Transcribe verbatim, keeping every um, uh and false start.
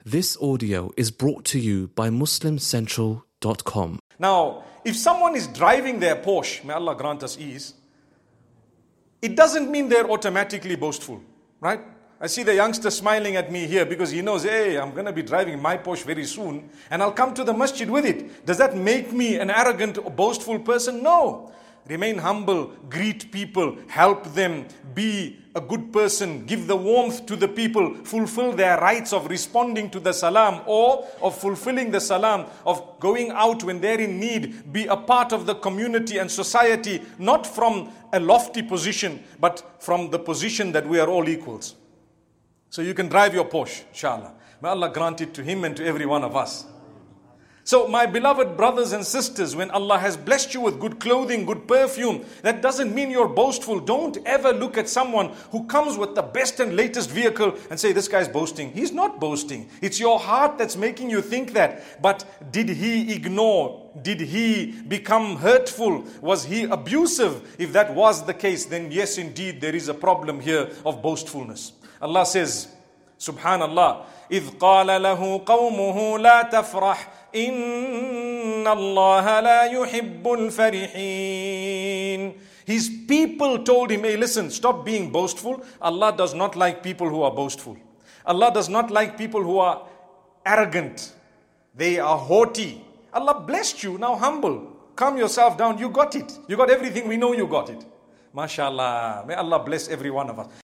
This audio is brought to you by muslim central dot com. Now, if someone is driving their Porsche, may Allah grant us ease, it doesn't mean they're automatically boastful, right? I see the youngster smiling at me here because he knows, hey, I'm going to be driving my Porsche very soon and I'll come to the masjid with it. Does that make me an arrogant or boastful person? No. Remain humble, greet people, help them, be a good person, give the warmth to the people, fulfill their rights of responding to the salam or of fulfilling the salam, of going out when they're in need, be a part of the community and society, not from a lofty position, but from the position that we are all equals. So you can drive your Porsche, inshallah. May Allah grant it to him and to every one of us. So my beloved brothers and sisters, when Allah has blessed you with good clothing, good perfume, that doesn't mean you're boastful. Don't ever look at someone who comes with the best and latest vehicle and say, this guy's boasting. He's not boasting. It's your heart that's making you think that. But did he ignore? Did he become hurtful? Was he abusive? If that was the case, then yes, indeed, there is a problem here of boastfulness. Allah says, Subhanallah, إِذْ قَالَ لَهُ قَوْمُهُ لَا تَفْرَحْ إِنَّ اللَّهَ لَا يُحِبُّ الْفَرِحِينَ. His people told him, hey, listen, stop being boastful. Allah does not like people who are boastful. Allah does not like people who are arrogant. They are haughty. Allah blessed you, now humble. Calm yourself down, you got it. You got everything, we know you got it. MashaAllah. May Allah bless every one of us.